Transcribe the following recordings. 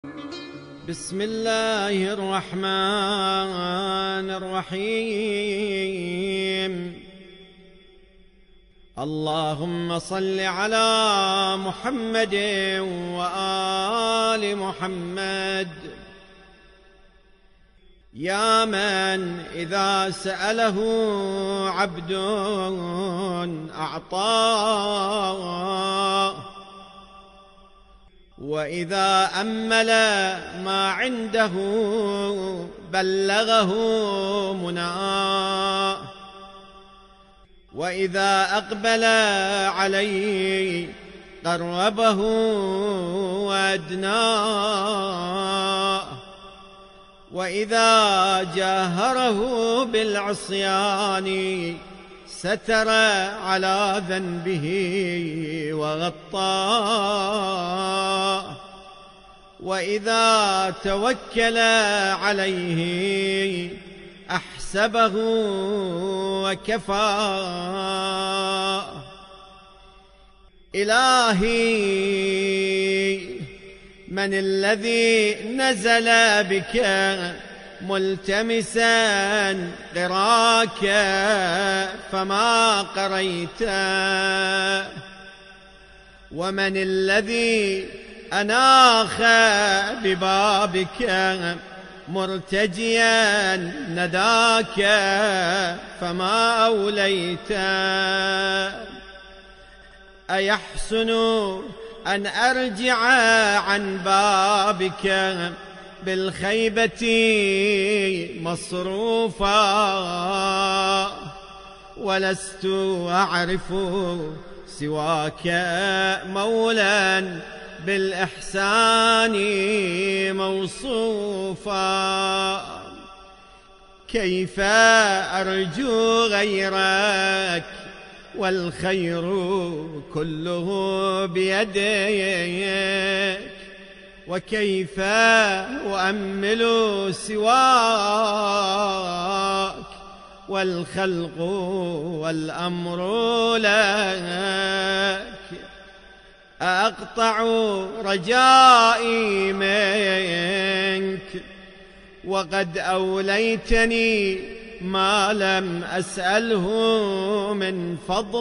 بسم الله الرحمن الرحيم. اللهم صل على محمد وآل محمد. يا من إذا سأله عبد أعطاه، وإذا أمل ما عنده بلغه مناه، وإذا أقبل عليه قربه وأدناه، وإذا جاهره بالعصيان ستر على ذنبه وغطاه، وإذا توكل عليه أحسبه وكفاه. إلهي، من الذي نزل بك ملتمسا قراك فما قريت؟ ومن الذي أناخ ببابك مرتجيا نداك فما أوليت؟ أيحسن أن أرجع عن بابك بالخيبة مصروفا، ولست أعرف سواك مولا بالإحسان موصوفا؟ كيف أرجو غيرك والخير كله بيديك؟ وكيف أؤمل سواك والخلق والأمر لك؟ أقطع رجائي منك وقد أوليتني ما لم أسأله من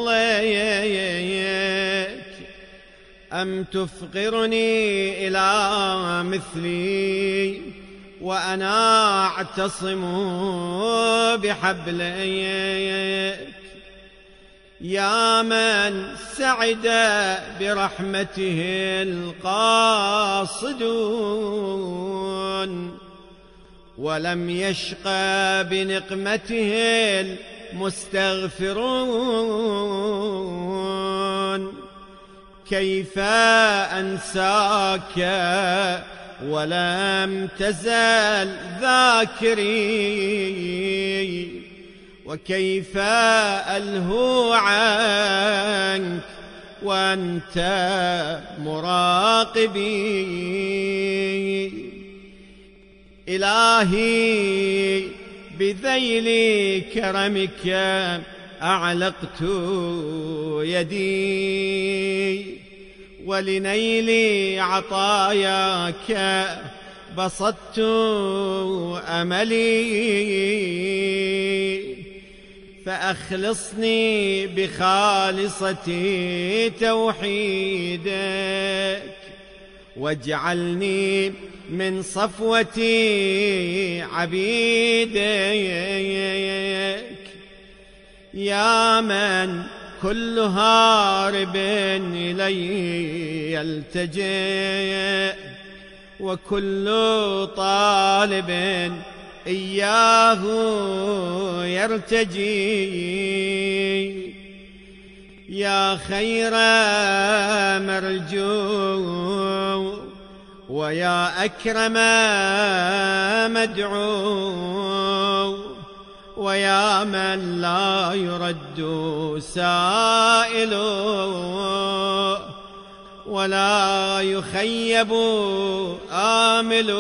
فضلك؟ أم تفقرني إلى مثلي وأنا أعتصم بحبلك؟ يا من سعد برحمته القاصدون ولم يشقى بنقمته المستغفرون، كيف أنساك ولم تزل ذاكري؟ وكيف ألهو عنك وأنت مراقبي؟ إلهي، بذيل كرمك أعلقت يدي، ولنيل عطاياك بسطت أملي، فأخلصني بخالصة توحيدك، واجعلني من صفوة عبيدك. يا من كل هارب إلي يلتجئ، وكل طالب إياه يرتجي، يا خير مرجو ويا أكرم مدعو، ويا من لا يرد سائل ولا يخيب آمل،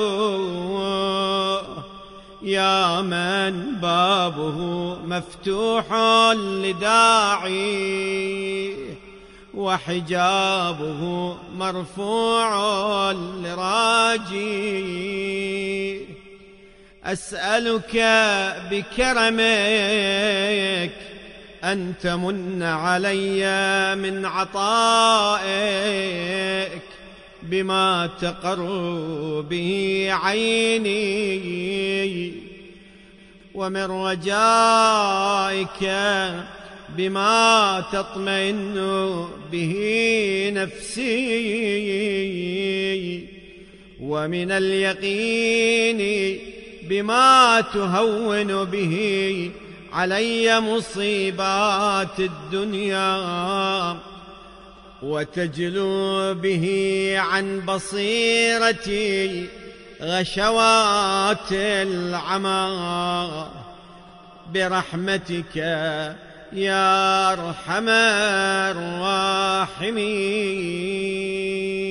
يا من بابه مفتوح لداعي وحجابه مرفوع لراجي. أسألك بكرمك أن تمن علي من عطائك بما تقر به عيني، ومن رجائك بما تطمئن به نفسي، ومن اليقين بما تهون به علي مصيبات الدنيا، وتجلو به عن بصيرتي غشوات العمى، برحمتك يا أرحم الراحمين.